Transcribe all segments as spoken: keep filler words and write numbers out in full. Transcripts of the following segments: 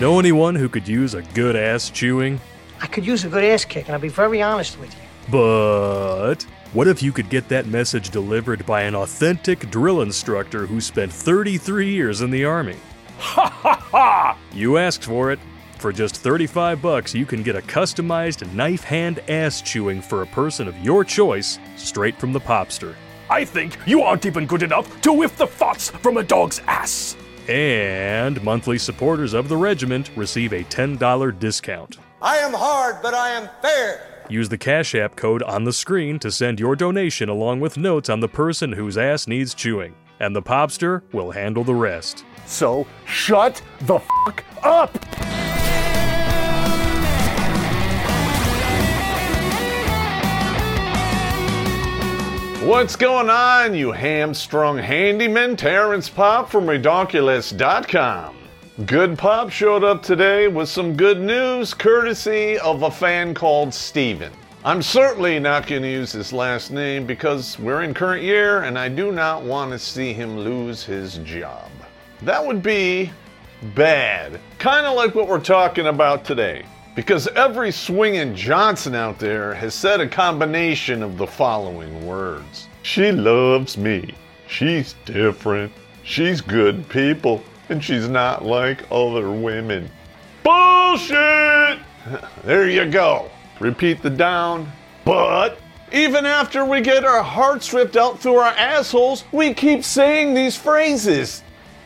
Know anyone who could use a good ass chewing? I could use a good ass kick, and I'll be very honest with you. But what if you could get that message delivered by an authentic drill instructor who spent thirty-three years in the Army? Ha ha ha! You asked for it. For just thirty-five bucks, you can get a customized knife hand ass chewing for a person of your choice, straight from the Popster. I think you aren't even good enough to whiff the farts from a dog's ass. And monthly supporters of the regiment receive a ten dollars discount. I am hard, but I am fair. Use the Cash App code on the screen to send your donation along with notes on the person whose ass needs chewing. And the Popster will handle the rest. So, shut the fuck up! What's going on, you hamstrung handyman? Terrence Pop from Redonkulous dot com. Good Pop showed up today with some good news courtesy of a fan called Steven. I'm certainly not going to use his last name because we're in current year and I do not want to see him lose his job. That would be bad. Kind of like what we're talking about today. Because every swinging Johnson out there has said a combination of the following words. She loves me. She's different. She's good people. And she's not like other women. Bullshit! There you go. Repeat the down. But even after we get our hearts ripped out through our assholes, we keep saying these phrases.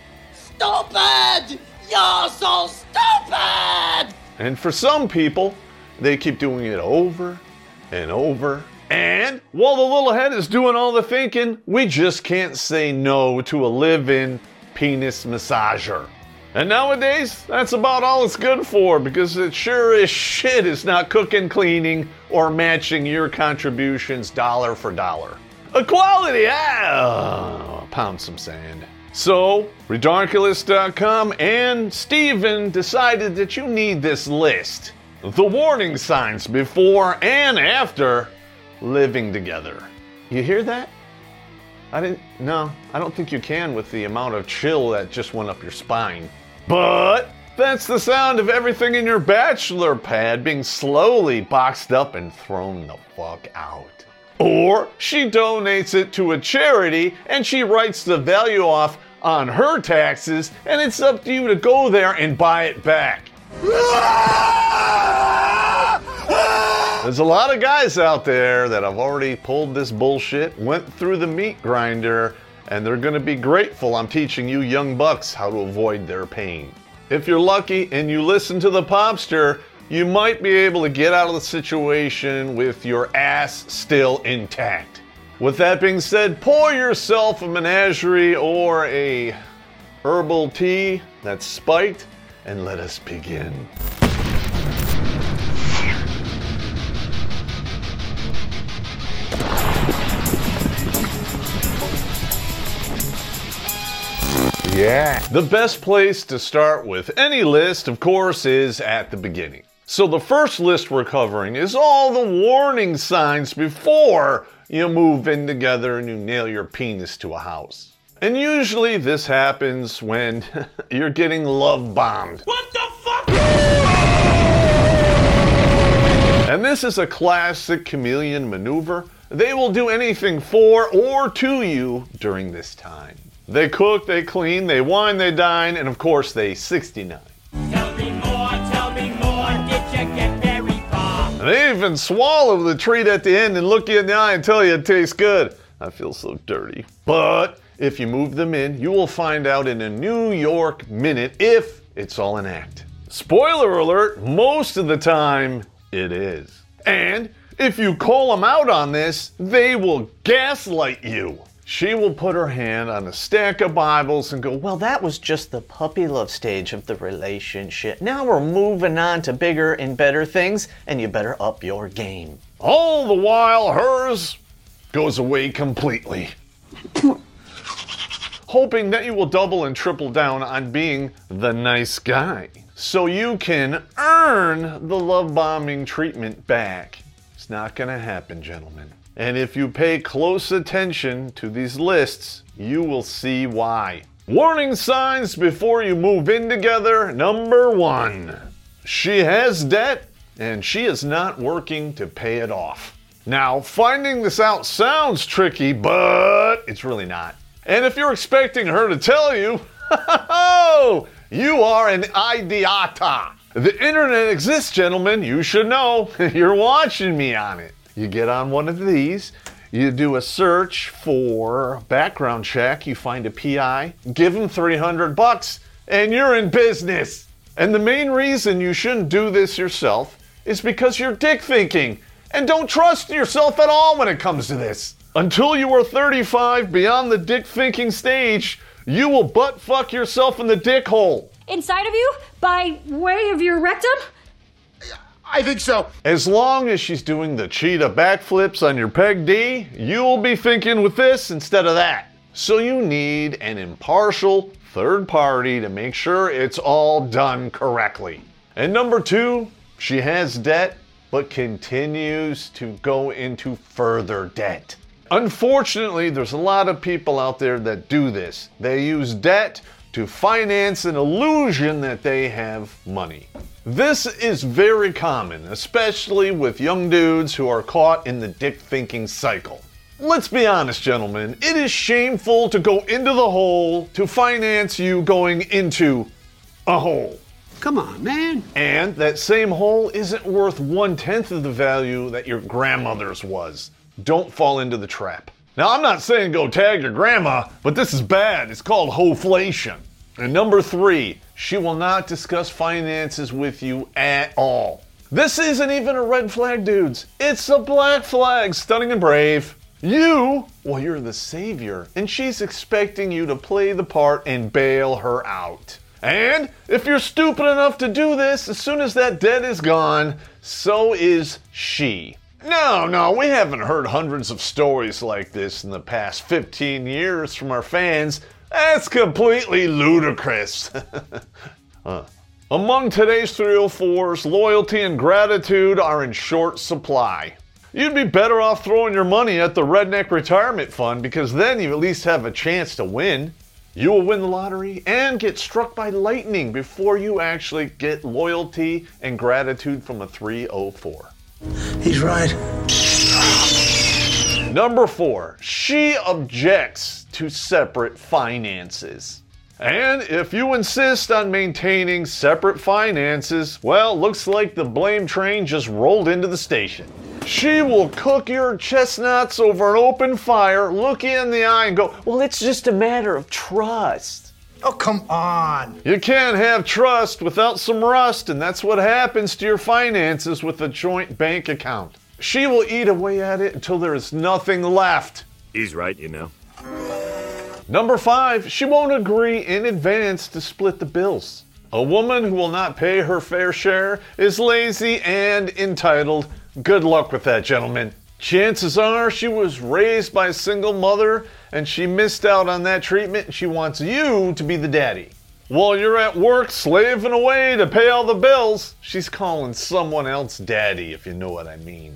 Stupid! You're so stupid! And for some people, they keep doing it over and over. And while the little head is doing all the thinking, we just can't say no to a live-in penis massager. And nowadays, that's about all it's good for because it sure as shit is not cooking, cleaning, or matching your contributions dollar for dollar. Equality, ah, pound some sand. So, Redonkulous dot com and Steven decided that you need this list. The warning signs before and after living together. You hear that? I didn't, no, I don't think you can with the amount of chill that just went up your spine. But that's the sound of everything in your bachelor pad being slowly boxed up and thrown the fuck out. Or she donates it to a charity and she writes the value off on her taxes and it's up to you to go there and buy it back. There's a lot of guys out there that have already pulled this bullshit, went through the meat grinder, and they're gonna be grateful I'm teaching you young bucks how to avoid their pain. If you're lucky and you listen to the Popster, you might be able to get out of the situation with your ass still intact. With that being said, pour yourself a menagerie or a herbal tea that's spiked, and let us begin. Yeah. The best place to start with any list, of course, is at the beginning. So the first list we're covering is all the warning signs before you move in together and you nail your penis to a house. And usually this happens when you're getting love bombed. What the fuck? And this is a classic chameleon maneuver. They will do anything for or to you during this time. They cook, they clean, they wine, they dine, and of course they sixty-nine. Tell me more, tell me more, did you get very far? And they even swallow the treat at the end and look you in the eye and tell you it tastes good. I feel so dirty. But if you move them in, you will find out in a New York minute if it's all an act. Spoiler alert, most of the time it is. And if you call them out on this, they will gaslight you. She will put her hand on a stack of Bibles and go, well, that was just the puppy love stage of the relationship. Now we're moving on to bigger and better things, and you better up your game. All the while, hers goes away completely. Hoping that you will double and triple down on being the nice guy. So you can earn the love bombing treatment back. It's not gonna happen, gentlemen. And if you pay close attention to these lists, you will see why. Warning signs before you move in together. Number one, she has debt and she is not working to pay it off. Now, finding this out sounds tricky, but it's really not. And if you're expecting her to tell you, you are an idiota. The internet exists, gentlemen. You should know. You're watching me on it. You get on one of these. You do a search for background check. You find a P I. Give him three hundred bucks, and you're in business. And the main reason you shouldn't do this yourself is because you're dick thinking and don't trust yourself at all when it comes to this. Until you are thirty-five, beyond the dick thinking stage, you will butt fuck yourself in the dick hole. Inside of you? By way of your rectum? I think so. As long as she's doing the cheetah backflips on your peg D, you'll be thinking with this instead of that. So you need an impartial third party to make sure it's all done correctly. And number two, she has debt, but continues to go into further debt. Unfortunately, there's a lot of people out there that do this. They use debt to finance an illusion that they have money. This is very common, especially with young dudes who are caught in the dick thinking cycle. Let's be honest, gentlemen, it is shameful to go into the hole to finance you going into a hole. Come on, man. And that same hole isn't worth one-tenth of the value that your grandmother's was. Don't fall into the trap. Now, I'm not saying go tag your grandma, but this is bad. It's called hoflation. And number three, she will not discuss finances with you at all. This isn't even a red flag, dudes. It's a black flag, stunning and brave. You, well, you're the savior, and she's expecting you to play the part and bail her out. And if you're stupid enough to do this, as soon as that debt is gone, so is she. No, no, we haven't heard hundreds of stories like this in the past fifteen years from our fans. That's completely ludicrous. uh. Among today's three oh fours, loyalty and gratitude are in short supply. You'd be better off throwing your money at the Redneck Retirement Fund because then you at least have a chance to win. You will win the lottery and get struck by lightning before you actually get loyalty and gratitude from a three oh four. He's right. Number four, she objects to separate finances. And if you insist on maintaining separate finances, well, looks like the blame train just rolled into the station. She will cook your chestnuts over an open fire, look you in the eye and go, well, it's just a matter of trust. Oh, come on. You can't have trust without some rust, and that's what happens to your finances with a joint bank account. She will eat away at it until there is nothing left. He's right, you know. Number five, she won't agree in advance to split the bills. A woman who will not pay her fair share is lazy and entitled. Good luck with that, gentlemen. Chances are she was raised by a single mother and she missed out on that treatment and she wants you to be the daddy. While you're at work slaving away to pay all the bills, she's calling someone else daddy, if you know what I mean.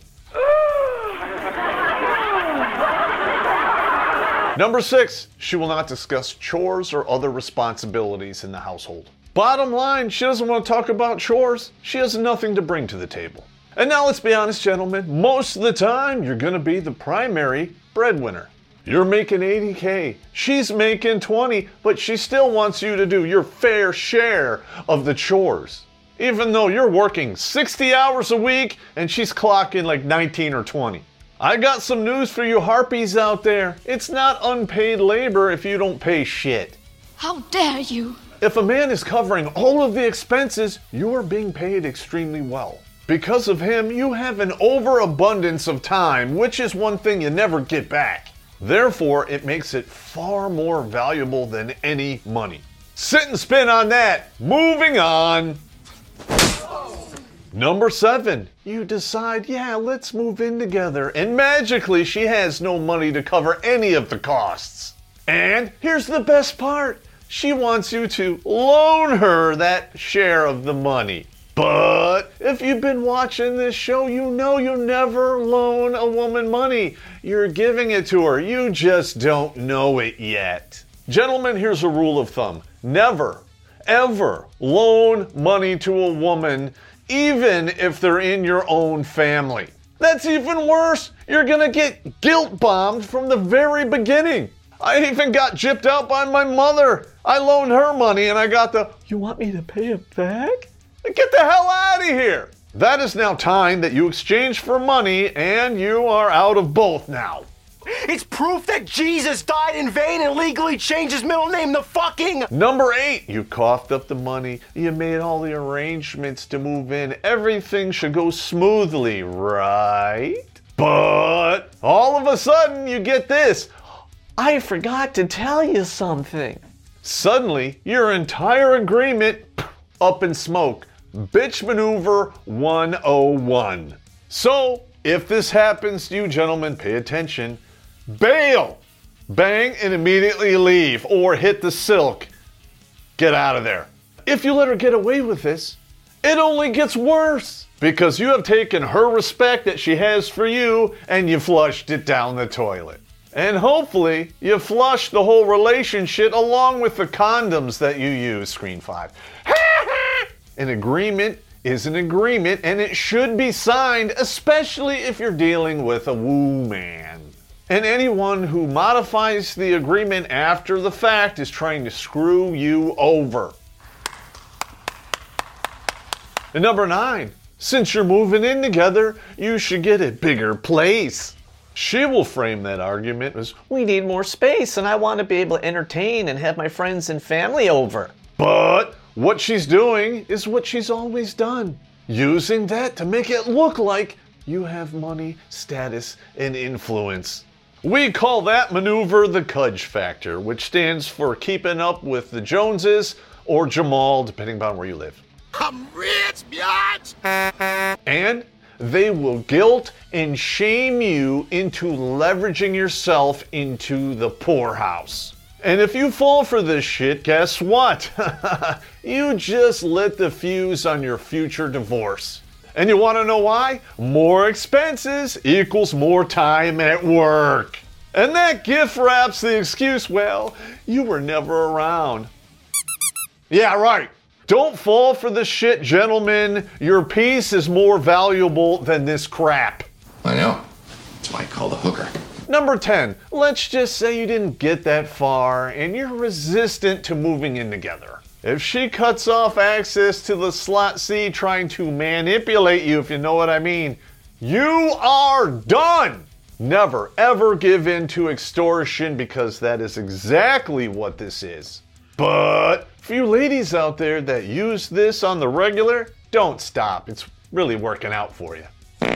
Number six, she will not discuss chores or other responsibilities in the household. Bottom line, she doesn't want to talk about chores. She has nothing to bring to the table. And now let's be honest, gentlemen, most of the time you're going to be the primary breadwinner. You're making eighty K, she's making twenty, but she still wants you to do your fair share of the chores. Even though you're working sixty hours a week and she's clocking like nineteen or twenty. I got some news for you harpies out there. It's not unpaid labor if you don't pay shit. How dare you? If a man is covering all of the expenses, you are being paid extremely well. Because of him, you have an overabundance of time, which is one thing you never get back. Therefore, it makes it far more valuable than any money. Sit and spin on that. Moving on. Number seven, you decide, yeah, let's move in together, and magically she has no money to cover any of the costs. And here's the best part, she wants you to loan her that share of the money. But if you've been watching this show, you know you never loan a woman money. You're giving it to her, you just don't know it yet. Gentlemen, here's a rule of thumb. Never, ever loan money to a woman, even if they're in your own family. That's even worse. You're gonna get guilt bombed from the very beginning. I even got gypped out by my mother. I loaned her money and I got the, you want me to pay it back? Get the hell out of here. That is now time that you exchange for money, and you are out of both now. It's proof that Jesus died in vain and legally changed his middle name to fucking... Number eight, you coughed up the money. You made all the arrangements to move in. Everything should go smoothly, right? But all of a sudden, you get this. I forgot to tell you something. Suddenly, your entire agreement up in smoke. Bitch maneuver one oh one. So, if this happens to you, gentlemen, pay attention. Bail! Bang and immediately leave, or hit the silk. Get out of there. If you let her get away with this, it only gets worse, because you have taken her respect that she has for you and you flushed it down the toilet. And hopefully, you flushed the whole relationship along with the condoms that you use. Screen five. An agreement is an agreement, and it should be signed, especially if you're dealing with a woo man. And anyone who modifies the agreement after the fact is trying to screw you over. And number nine, since you're moving in together, you should get a bigger place. She will frame that argument as, we need more space and I want to be able to entertain and have my friends and family over. But what she's doing is what she's always done, using that to make it look like you have money, status, and influence. We call that maneuver the Cudge Factor, which stands for keeping up with the Joneses or Jamal, depending upon where you live. I'm rich, biatch! And they will guilt and shame you into leveraging yourself into the poorhouse. And if you fall for this shit, guess what? You just lit the fuse on your future divorce. And you want to know why? More expenses equals more time at work. And that gift wraps the excuse, well, you were never around. Yeah, right. Don't fall for the shit, gentlemen. Your peace is more valuable than this crap. I know. That's why I call the hooker. Number ten, let's just say you didn't get that far and you're resistant to moving in together. If she cuts off access to the slot C trying to manipulate you, if you know what I mean, you are done. Never, ever give in to extortion, because that is exactly what this is. But for you ladies out there that use this on the regular, don't stop. It's really working out for you.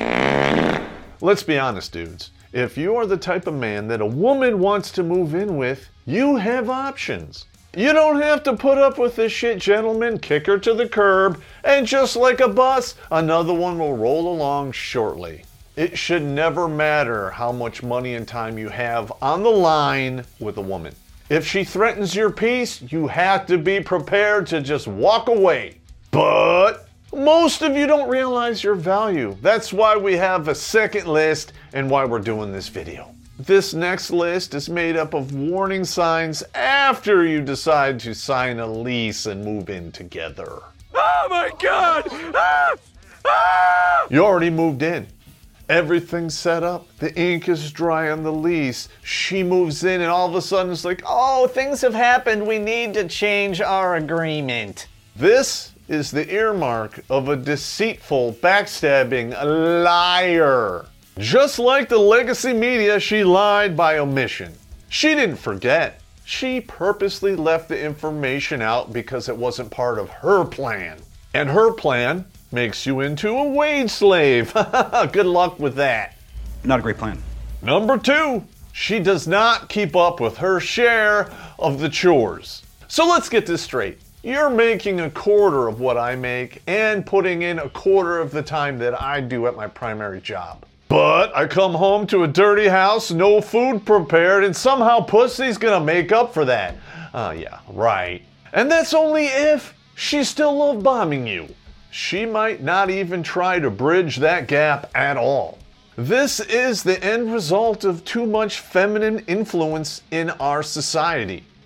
Let's be honest, dudes. If you are the type of man that a woman wants to move in with, you have options. You don't have to put up with this shit, gentlemen. Kick her to the curb, and just like a bus, another one will roll along shortly. It should never matter how much money and time you have on the line with a woman. If she threatens your peace, you have to be prepared to just walk away. But most of you don't realize your value. That's why we have a second list and why we're doing this video. This next list is made up of warning signs after you decide to sign a lease and move in together. Oh my God! Ah! Ah! You already moved in. Everything's set up. The ink is dry on the lease. She moves in and all of a sudden it's like, oh, things have happened. We need to change our agreement. This is the earmark of a deceitful, backstabbing liar. Just like the legacy media, she lied by omission. She didn't forget. She purposely left the information out because it wasn't part of her plan. And her plan makes you into a wage slave. Good luck with that. Not a great plan. Number two, she does not keep up with her share of the chores. So let's get this straight. You're making a quarter of what I make and putting in a quarter of the time that I do at my primary job. But I come home to a dirty house, no food prepared, and somehow pussy's gonna make up for that. Oh yeah, right. And that's only if she still love bombing you. She might not even try to bridge that gap at all. This is the end result of too much feminine influence in our society.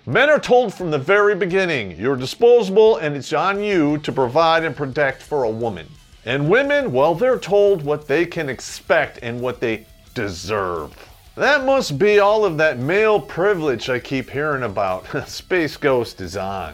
Men are told from the very beginning, you're disposable and it's on you to provide and protect for a woman. And women, well, they're told what they can expect and what they deserve. That must be all of that male privilege I keep hearing about. Space Ghost is on.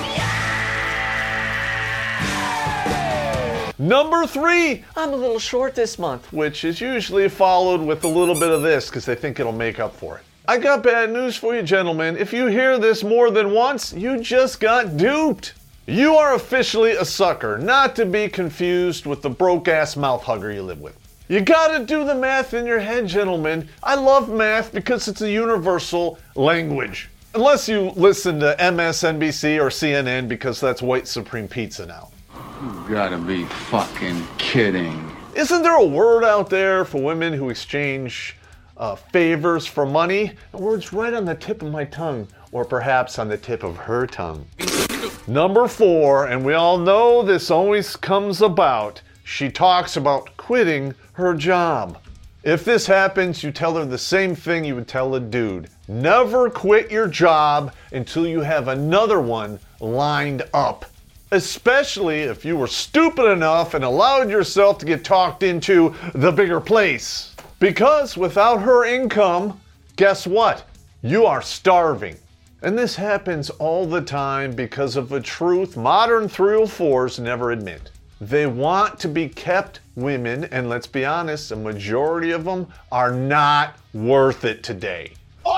Number three, I'm a little short this month, which is usually followed with a little bit of this because they think it'll make up for it. I got bad news for you, gentlemen. If you hear this more than once, you just got duped. You are officially a sucker, not to be confused with the broke-ass mouth hugger you live with. You gotta do the math in your head, gentlemen. I love math because it's a universal language. Unless you listen to M S N B C or C N N because that's white supreme pizza now. You gotta be fucking kidding. Isn't there a word out there for women who exchange uh, favors for money? The word's right on the tip of my tongue, or perhaps on the tip of her tongue. Number four, and we all know this always comes about, she talks about quitting her job. If this happens, you tell her the same thing you would tell a dude. Never quit your job until you have another one lined up. Especially if you were stupid enough and allowed yourself to get talked into the bigger place. Because without her income, guess what? You are starving. And this happens all the time because of a truth modern three oh fours never admit. They want to be kept women, and let's be honest, a majority of them are not worth it today.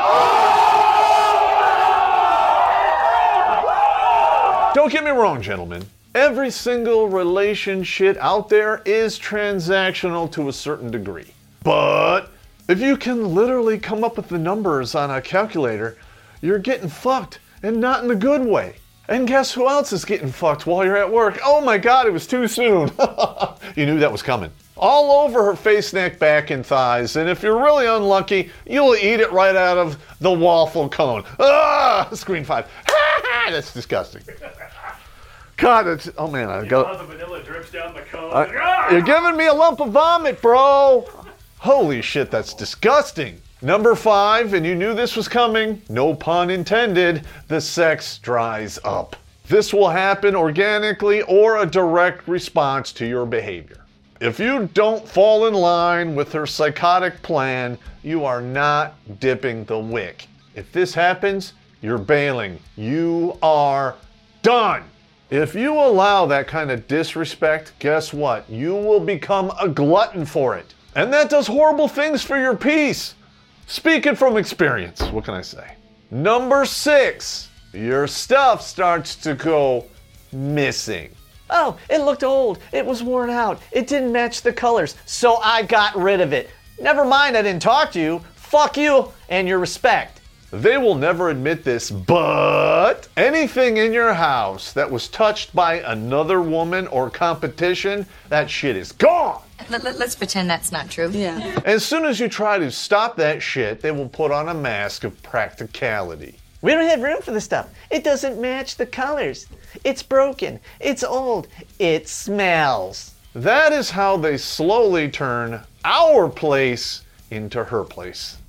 Don't get me wrong, gentlemen. Every single relationship out there is transactional to a certain degree. But if you can literally come up with the numbers on a calculator, you're getting fucked, and not in the good way. And guess who else is getting fucked while you're at work? Oh my God, it was too soon. You knew that was coming. All over her face, neck, back, and thighs. And if you're really unlucky, you'll eat it right out of the waffle cone. Ah, screen five. That's disgusting. God, it's, oh man, I got. The vanilla drips down the cone. I, you're giving me a lump of vomit, bro. Holy shit, that's disgusting. Number five, and you knew this was coming, no pun intended, the sex dries up. This will happen organically or a direct response to your behavior. If you don't fall in line with her psychotic plan, you are not dipping the wick. If this happens, you're bailing. You are done. If you allow that kind of disrespect, guess what? You will become a glutton for it. And that does horrible things for your peace. Speaking from experience, what can I say? Number six, your stuff starts to go missing. Oh, it looked old. It was worn out. It didn't match the colors, so I got rid of it. Never mind, I didn't talk to you. Fuck you and your respect. They will never admit this, but anything in your house that was touched by another woman or competition, that shit is gone. Let, let, let's pretend that's not true. Yeah. As soon as you try to stop that shit, they will put on a mask of practicality. We don't have room for this stuff. It doesn't match the colors. It's broken. It's old. It smells. That is how they slowly turn our place into her place.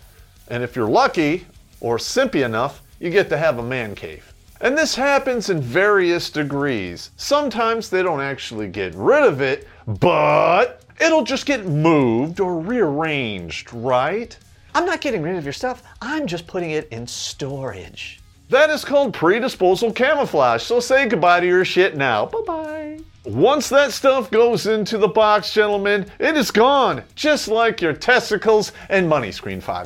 And if you're lucky or simpy enough, you get to have a man cave. And this happens in various degrees. Sometimes they don't actually get rid of it, but it'll just get moved or rearranged, right? I'm not getting rid of your stuff. I'm just putting it in storage. That is called predisposal camouflage, so say goodbye to your shit now. Bye-bye. Once that stuff goes into the box, gentlemen, it is gone, just like your testicles and money, screen five.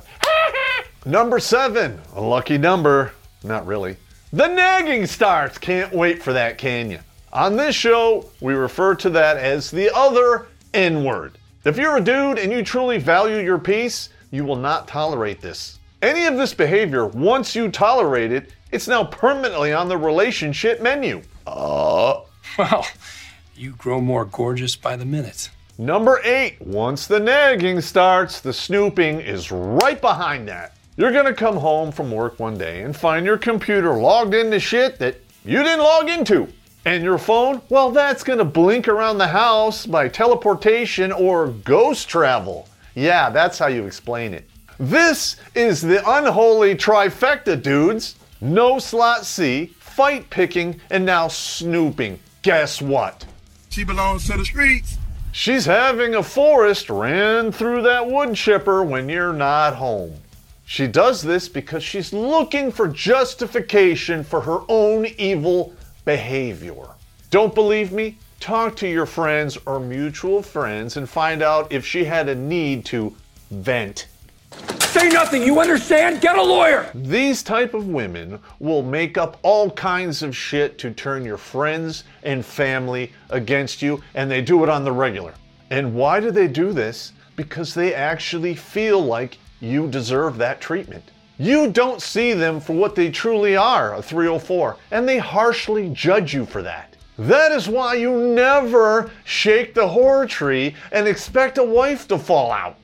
Number seven, a lucky number, not really. The nagging starts. Can't wait for that, can you? On this show, we refer to that as the other N-word. If you're a dude and you truly value your peace, you will not tolerate this. Any of this behavior, once you tolerate it, it's now permanently on the relationship menu. Uh. Well, you grow more gorgeous by the minute. Number eight, once the nagging starts, the snooping is right behind that. You're gonna come home from work one day and find your computer logged into shit that you didn't log into. And your phone, well, that's gonna blink around the house by teleportation or ghost travel. Yeah, that's how you explain it. This is the unholy trifecta, dudes. No slot C, fight picking, and now snooping. Guess what? She belongs to the streets. She's having a forest ran through that wood chipper when you're not home. She does this because she's looking for justification for her own evil behavior. Don't believe me? Talk to your friends or mutual friends and find out if she had a need to vent. Say nothing, you understand? Get a lawyer! These type of women will make up all kinds of shit to turn your friends and family against you, and they do it on the regular. And why do they do this? Because they actually feel like you deserve that treatment. You don't see them for what they truly are, a three oh four, and they harshly judge you for that. That is why you never shake the horror tree and expect a wife to fall out.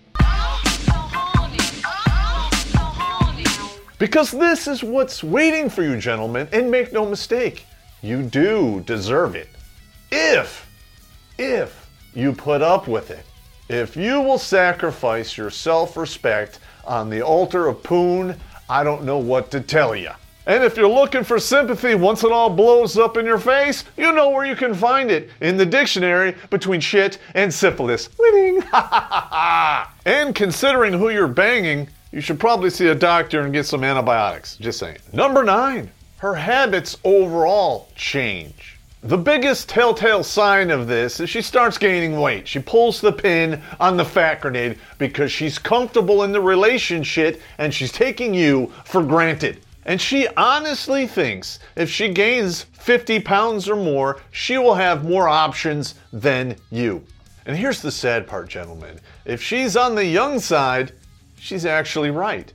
Because this is what's waiting for you, gentlemen, and make no mistake, you do deserve it. If, if you put up with it. If you will sacrifice your self-respect on the altar of poon, I don't know what to tell you. And if you're looking for sympathy once it all blows up in your face, you know where you can find it, in the dictionary between shit and syphilis. Winning! And considering who you're banging, you should probably see a doctor and get some antibiotics. Just saying. Number nine, her habits overall change. The biggest telltale sign of this is she starts gaining weight. She pulls the pin on the fat grenade because she's comfortable in the relationship and she's taking you for granted. And she honestly thinks if she gains fifty pounds or more, she will have more options than you. And here's the sad part, gentlemen. If she's on the young side, she's actually right.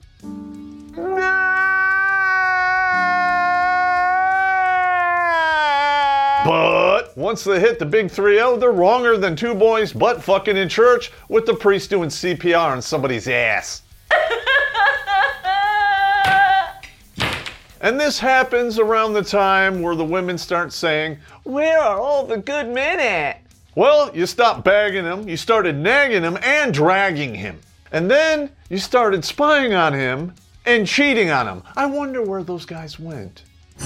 But once they hit the big three oh, they're wronger than two boys butt fucking in church with the priest doing C P R on somebody's ass. And this happens around the time where the women start saying, "Where are all the good men at?" Well, you stopped bagging him, you started nagging him and dragging him. And then you started spying on him and cheating on him. I wonder where those guys went.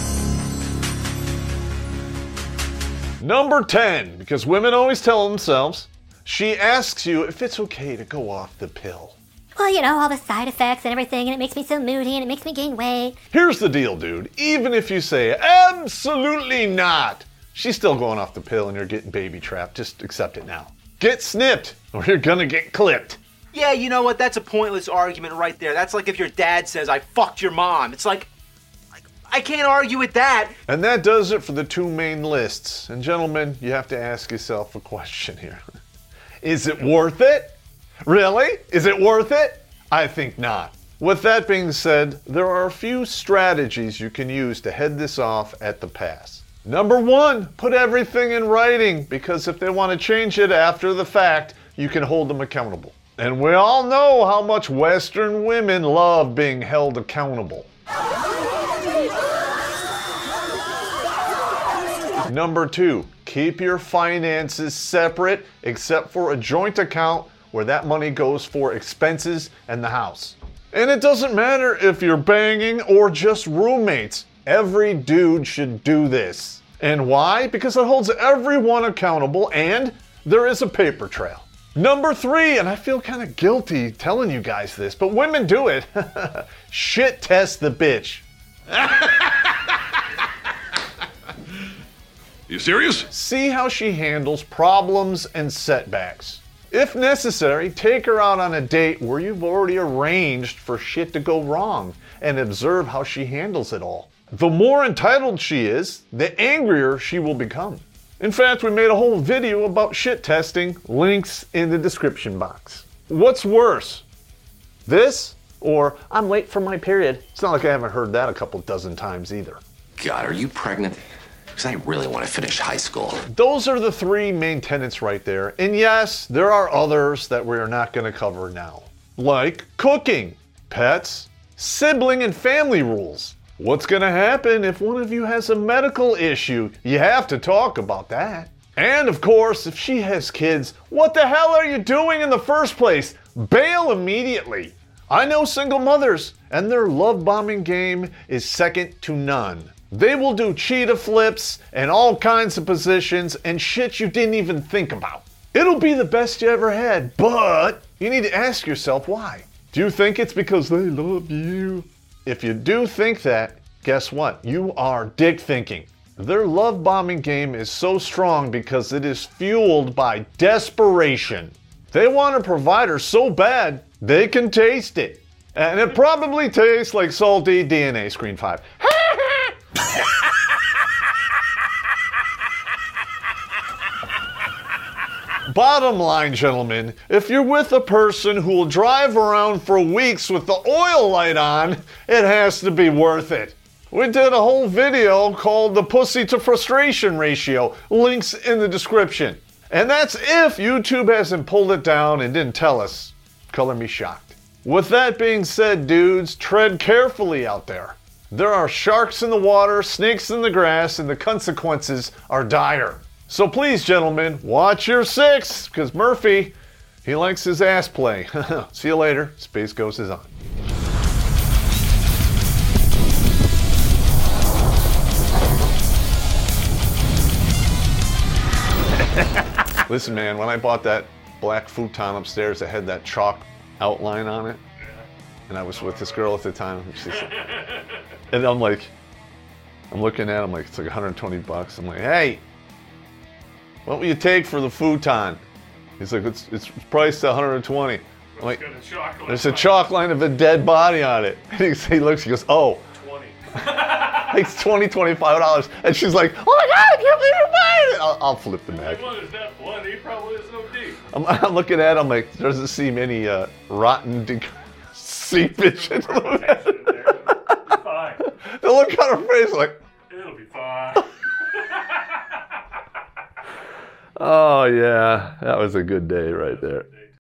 Number ten, because women always tell themselves, she asks you if it's okay to go off the pill. Well, you know, all the side effects and everything, and it makes me so moody and it makes me gain weight. Here's the deal, dude. Even if you say, absolutely not, she's still going off the pill and you're getting baby trapped. Just accept it now. Get snipped or you're gonna get clipped. Yeah, you know what? That's a pointless argument right there. That's like if your dad says, I fucked your mom. It's like, like I can't argue with that. And that does it for the two main lists. And gentlemen, you have to ask yourself a question here. Is it worth it? Really? Is it worth it? I think not. With that being said, there are a few strategies you can use to head this off at the pass. Number one, put everything in writing, because if they want to change it after the fact, you can hold them accountable. And we all know how much Western women love being held accountable. Number two, keep your finances separate except for a joint account where that money goes for expenses and the house. And it doesn't matter if you're banging or just roommates. Every dude should do this. And why? Because it holds everyone accountable and there is a paper trail. Number three, and I feel kind of guilty telling you guys this, but women do it. Shit test the bitch. You serious? See how she handles problems and setbacks. If necessary, take her out on a date where you've already arranged for shit to go wrong and observe how she handles it all. The more entitled she is, the angrier she will become. In fact, we made a whole video about shit testing, links in the description box. What's worse, this or I'm late for my period? It's not like I haven't heard that a couple dozen times either. God, are you pregnant? Because I really want to finish high school. Those are the three main tenets right there. And yes, there are others that we're not going to cover now. Like cooking, pets, sibling and family rules. What's going to happen if one of you has a medical issue? You have to talk about that. And of course, if she has kids, what the hell are you doing in the first place? Bail immediately. I know single mothers, and their love bombing game is second to none. They will do cheetah flips and all kinds of positions and shit you didn't even think about. It'll be the best you ever had, but you need to ask yourself why. Do you think it's because they love you? If you do think that, guess what? You are dick thinking. Their love bombing game is so strong because it is fueled by desperation. They want a provider so bad, they can taste it. And it probably tastes like salty D N A. Screen five. Bottom line, gentlemen, if you're with a person who will drive around for weeks with the oil light on, it has to be worth it. We did a whole video called the Pussy to Frustration Ratio. Links in the description. And that's if YouTube hasn't pulled it down and didn't tell us. Color me shocked. With that being said, dudes, tread carefully out there. There are sharks in the water, snakes in the grass, and the consequences are dire. So please, gentlemen, watch your six, because Murphy, he likes his ass play. See you later. Space Ghost is on. Listen, man, when I bought that black futon upstairs that had that chalk outline on it, and I was with this girl at the time, and, she's, and I'm like, I'm looking at it, I'm like, it's like one hundred twenty bucks. I'm like, hey, what will you take for the futon? He's like, it's, it's priced at one hundred twenty. I'm like, there's a chalk line of a dead body on it. And he, he looks, he goes, oh. twenty. It's twenty, twenty-five dollars. And she's like, oh my God, I can't believe you're buying it. I'll, I'll flip the mag. What is that one? He probably is no deep. I'm, I'm looking at it, I'm like, there doesn't seem any uh, rotten de- seepage into the bed. It'll be fine. The look on her face like, It'll be fine. oh yeah, that was a good day right there.